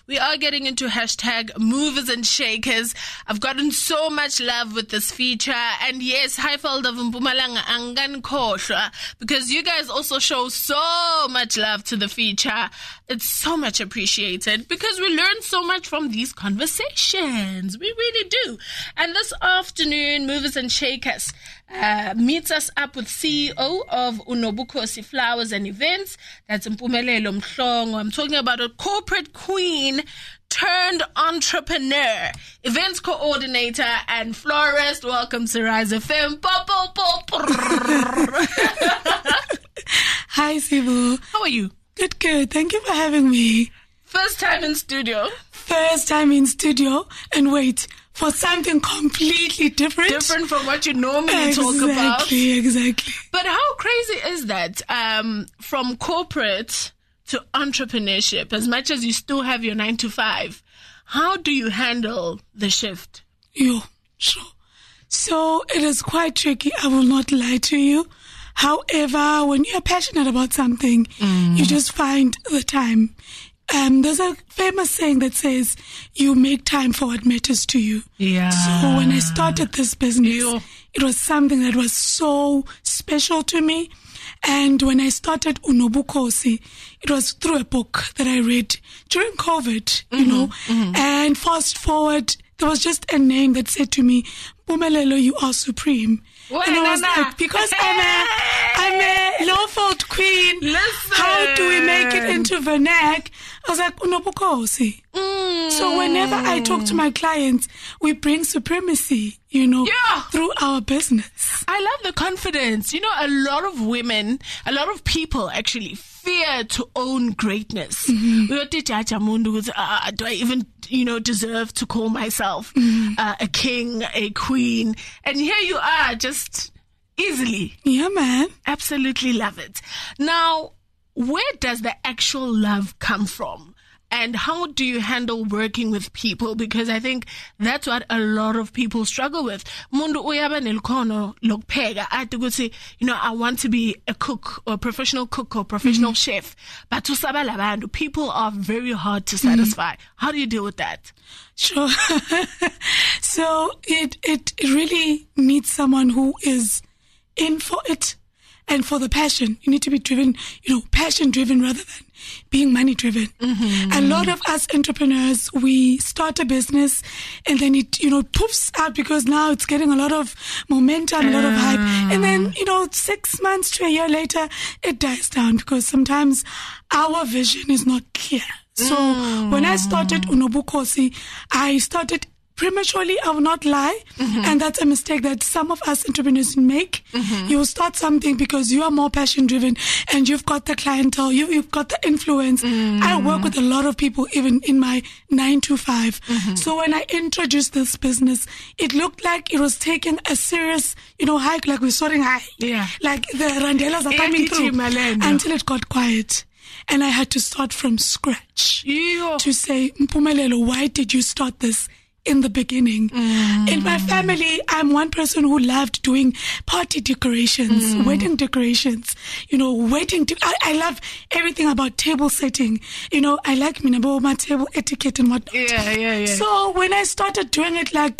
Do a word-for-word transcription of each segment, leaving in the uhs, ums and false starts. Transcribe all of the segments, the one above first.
We are getting into hashtag movers and shakers. I've gotten so much love with this feature. And yes, Highfield of Mpumalanga Angan Koshwa, because you guys also show so much love to the feature. It's so much appreciated because we learn so much from these conversations. We really do. And this afternoon, Movers and Shakers uh, meets us up with C E O of Unobukosi Flowers and Events. That's Mpumelelo Mhlongo. I'm talking about a corporate queen turned entrepreneur, events coordinator, and florist. Welcome to Rise F M. Hi, Sibu. How are you? Good, good. Thank you for having me. First time in studio. First time in studio. And wait, for something completely different. Different from what you normally exactly, talk about. Exactly, exactly. But how crazy is that? Um, from corporate to entrepreneurship, as much as you still have your nine to five, how do you handle the shift? Yo, sure. So it is quite tricky. I will not lie to you. However, when you're passionate about something, mm. you just find the time. Um, there's a famous saying that says, you make time for what matters to you. Yeah. So when I started this business, Ew. it was something that was so special to me. And when I started Unobukosi, it was through a book that I read during COVID, mm-hmm, you know. Mm-hmm. And fast forward, there was just a name that said to me, Mpumelelo, you are supreme. What? And I was like, because I'm a, I'm a Lowveld queen, Listen. How do we make it into vernac? I was like, Unobukosi. Mm. So whenever I talk to my clients, we bring supremacy, you know, yeah. through our business. I love the confidence. You know, a lot of women, a lot of people actually fear to own greatness. Mm-hmm. Uh, do I even, you know, deserve to call myself mm-hmm. uh, a king, a queen? And here you are, just easily. Yeah, man. Absolutely love it. Now, where does the actual love come from? And how do you handle working with people? Because I think that's what a lot of people struggle with. Mundu uyaba nelkhono lokpheka ade ukuthi, you know, I want to be a cook or a professional cook or professional mm-hmm. chef. But to sabalabandu, people are very hard to satisfy. Mm-hmm. How do you deal with that? Sure. So it, it really needs someone who is in for it. And for the passion, you need to be driven, you know, passion driven rather than being money driven. Mm-hmm. A lot of us entrepreneurs, we start a business and then it, you know, poofs out because now it's getting a lot of momentum, a lot of hype. And then, you know, six months to a year later, it dies down because sometimes our vision is not clear. So mm. when I started Unobukosi, I started prematurely, I will not lie. Mm-hmm. And that's a mistake that some of us entrepreneurs make. Mm-hmm. You will start something because you are more passion driven and you've got the clientele, you, you've got the influence. Mm-hmm. I work with a lot of people, even in my nine to five. Mm-hmm. So when I introduced this business, it looked like it was taking a serious, you know, hike, like we're soaring high. Yeah. Like the randelas are coming through until it got quiet. And I had to start from scratch yeah. to say, Mpumelelo, why did you start this in the beginning? Mm. In my family, I'm one person who loved doing party decorations, mm. wedding decorations, you know, wedding. De- I, I love everything about table setting. You know, I like Minaboma table etiquette and whatnot. Yeah, yeah, yeah. So when I started doing it like,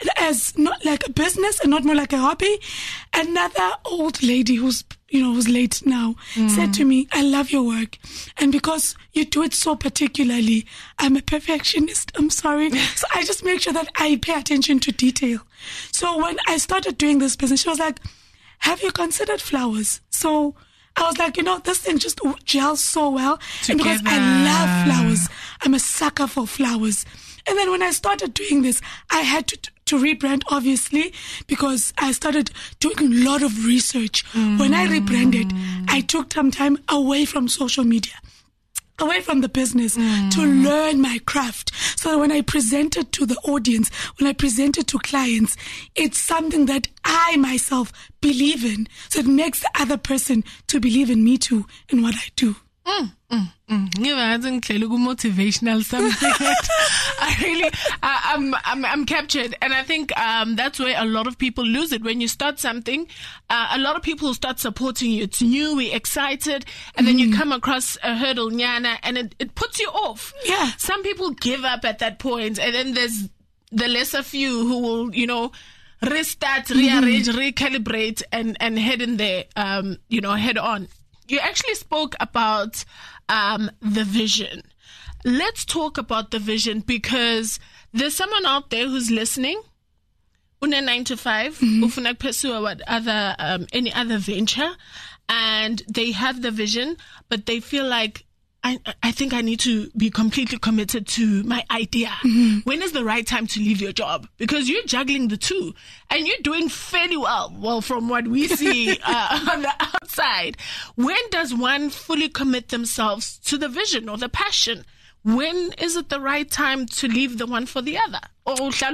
as not like a business and not more like a hobby, another old lady who's, you know, who's late now mm. said to me, I love your work. And because you do it so particularly, I'm a perfectionist. I'm sorry. So I just make sure that I pay attention to detail. So when I started doing this business, she was like, have you considered flowers? So I was like, you know, this thing just gels so well. Together. And because I love flowers, I'm a sucker for flowers. And then when I started doing this, I had to to rebrand, obviously, because I started doing a lot of research. Mm. When I rebranded, I took some time away from social media, away from the business mm. to learn my craft. So that when I presented to the audience, when I presented to clients, it's something that I myself believe in. So it makes the other person to believe in me too and what I do. Mm, mm, mm. Motivational something. I really, I, I'm, I'm, I'm captured, and I think um, that's where a lot of people lose it. When you start something, uh, a lot of people start supporting you. It's new, we're excited, and mm. then you come across a hurdle, nyana, and it, it puts you off. Yeah. Some people give up at that point, and then there's the lesser few who will, you know, restart, rearrange, mm. recalibrate, and and head in there, um, you know, head on. You actually spoke about um, the vision. Let's talk about the vision, because there's someone out there who's listening. Una nine to five, ufuna pursue what other um, any other venture, and they have the vision, but they feel like, I, I think I need to be completely committed to my idea. Mm-hmm. When is the right time to leave your job? Because you're juggling the two, and you're doing fairly well. Well, from what we see uh, on the outside, when does one fully commit themselves to the vision or the passion? When is it the right time to leave the one for the other? Or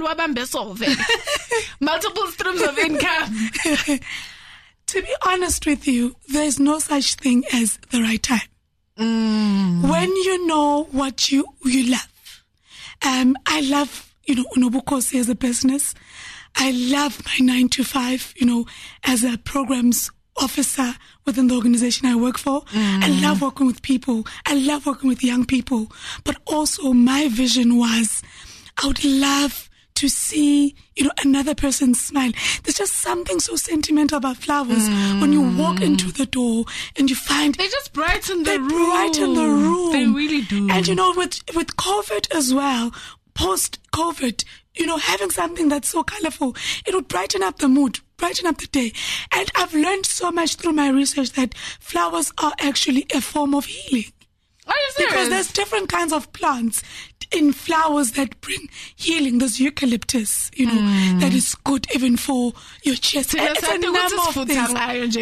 multiple streams of income? To be honest with you, there's no such thing as the right time. Mm. When you know what you you love. Um, I love, you know, Unobukosi as a business. I love my nine to five, you know, as a programs officer within the organization I work for. Mm. I love working with people. I love working with young people. But also my vision was, I would love to see, you know, another person smile. There's just something so sentimental about flowers. Mm. When you walk into the door and you find they just brighten the they room. brighten the room. They really do. And you know, with with COVID as well, post COVID, you know, having something that's so colorful, it would brighten up the mood, brighten up the day. And I've learned so much through my research that flowers are actually a form of healing. Are you serious? Because there's different kinds of plants in flowers that bring healing. There's eucalyptus, you know, mm. that is good even for your chest. It's a number of things.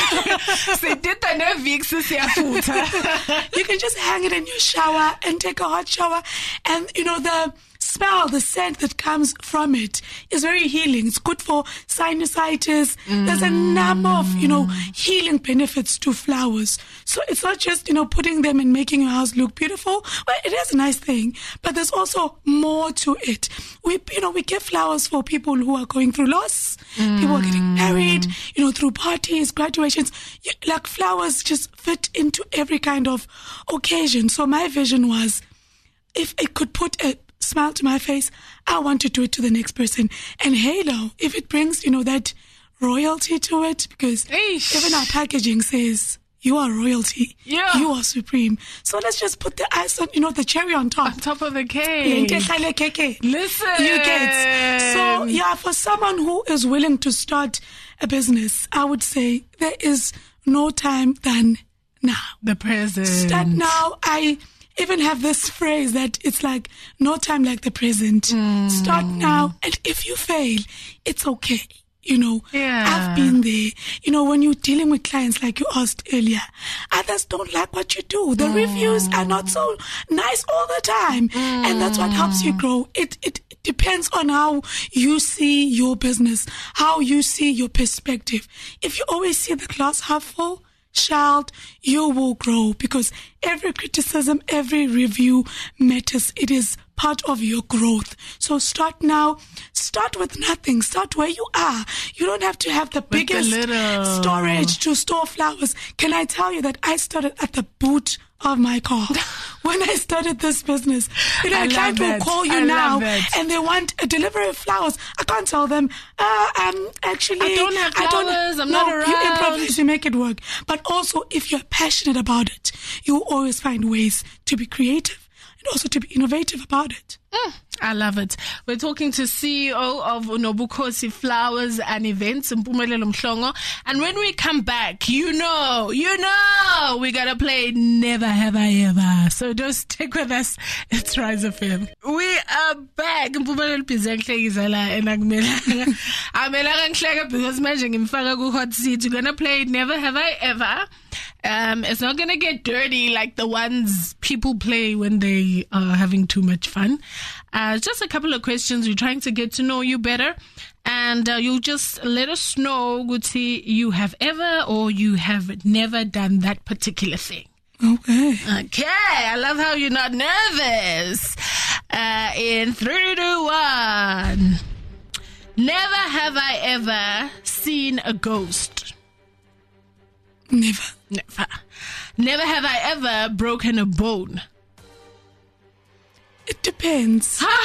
You can just hang it in your shower and take a hot shower. And, you know, the smell, the scent that comes from it is very healing. It's good for sinusitis. Mm. There's a number of, you know, healing benefits to flowers. So it's not just, you know, putting them and making your house look beautiful. Well, it is a nice thing, but there's also more to it. We, you know, we give flowers for people who are going through loss. Mm. People are getting married, you know, through parties, graduations. You, like flowers just fit into every kind of occasion. So my vision was, if it could put a smile to my face, I want to do it to the next person. And halo, if it brings, you know, that royalty to it, because Eesh. even our packaging says, you are royalty. Yeah. You are supreme. So let's just put the ice on, you know, the cherry on top. On top of the cake. Listen. You get. So, yeah, for someone who is willing to start a business, I would say there is no time than now. The present. Start now. I even have this phrase that it's like no time like the present. Mm. Start now, and if you fail, it's okay. You know, yeah. I've been there. You know, when you're dealing with clients, like you asked earlier, others don't like what you do. The mm. reviews are not so nice all the time. Mm. And that's what helps you grow. It, it it depends on how you see your business, how you see your perspective. If you always see the glass half full, child, you will grow, because every criticism, every review matters. It is part of your growth. So start now. Start with nothing. Start where you are. You don't have to have the with biggest the storage to store flowers. Can I tell you that I started at the boot of my car when I started this business? You know, a client will call you I now and they want a delivery of flowers. I can't tell them, uh, um, actually, I don't have flowers. I don't, I'm no, not around. You improvise, you make it work. But also, if you're passionate about it, you always find ways to be creative and also to be innovative about it. Mm, I love it. We're talking to C E O of Unobukosi Flowers and Events in Mpumelelo Mhlongo. And when we come back, you know, you know, we gotta play Never Have I Ever. So just stick with us. It's Rise F M. We are back. Mpumelelo Pizanklegizala and Agmelanga. Amelanga because imagine in Fagagu Hot Seat. We're gonna play Never Have I Ever. Um, it's not gonna get dirty like the ones people play when they are having too much fun. Uh, just a couple of questions. We're trying to get to know you better, and uh, you'll just let us know, Guti, you have ever or you have never done that particular thing. Okay. Okay, I love how you're not nervous. Uh, in three, two, one. Never have I ever seen a ghost. Never. Never. Never have I ever broken a bone. It depends. Never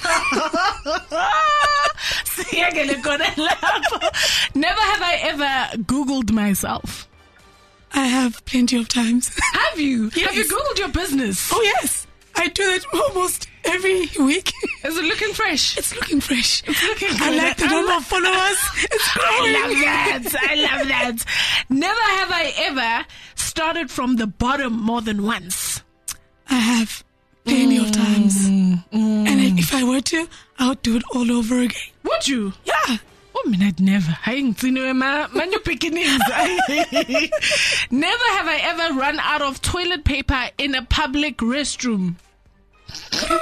have I ever Googled myself. I have plenty of times. Have you? Yes. Have you Googled your business? Oh, yes. I do that almost every week. Is it looking fresh? It's looking fresh. It's looking good. I like the number of followers. It's growing. I love that. I love that. Never have I ever started from the bottom more than once. I have plenty mm, of times. Mm. And if I were to, I would do it all over again. Would you? Yeah. Oh, man, I'd never. I ain't seen you, man. Man, you're picking names. Never have I ever run out of toilet paper in a public restroom. When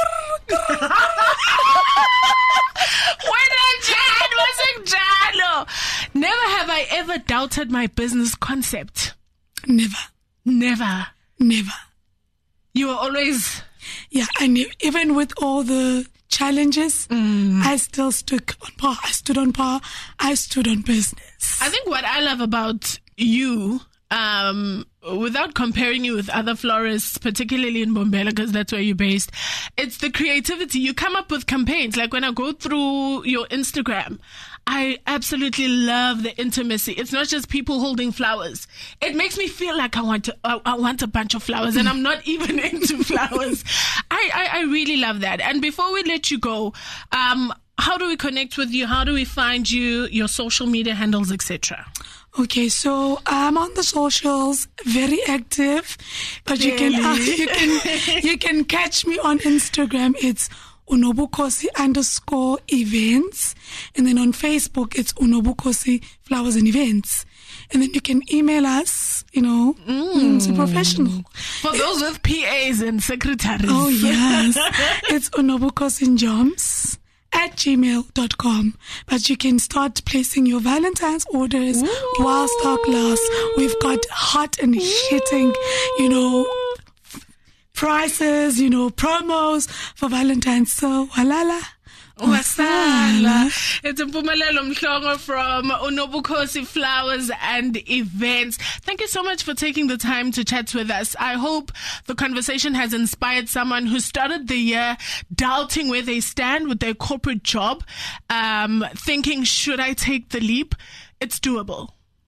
I Jan wasn't Jano. Never have I ever doubted my business concept. Never. Never. Never. You were always... Yeah, I knew. Even with all the challenges, mm. I still stood on par. I stood on par. I stood on business. I think what I love about you, um, without comparing you with other florists, particularly in Mbombela, because that's where you're based, it's the creativity. You come up with campaigns. Like when I go through your Instagram, I absolutely love the intimacy. It's not just people holding flowers. It makes me feel like I want to, I, I want a bunch of flowers, and I'm not even into flowers. I, I, I really love that. And before we let you go, um, how do we connect with you? How do we find you? Your social media handles, et cetera. Okay, so I'm on the socials, very active, but you can uh, you can you can catch me on Instagram. It's Unobukosi underscore events. And then on Facebook, it's Unobukosi Flowers and Events. And then you can email us, you know, mm. it's a professional. For those with P As and secretaries. Oh, yes. It's unobukosinjoms at gmail dot com. But you can start placing your Valentine's orders Ooh. while stock lasts. We've got hot and hitting, you know, prices, you know, promos for Valentine's. So, walala. Wasala. It's a Mpumalelo Mhlongo from Unobukosi Flowers and Events. Thank you so much for taking the time to chat with us. I hope the conversation has inspired someone who started the year doubting where they stand with their corporate job, um, thinking, should I take the leap? It's doable.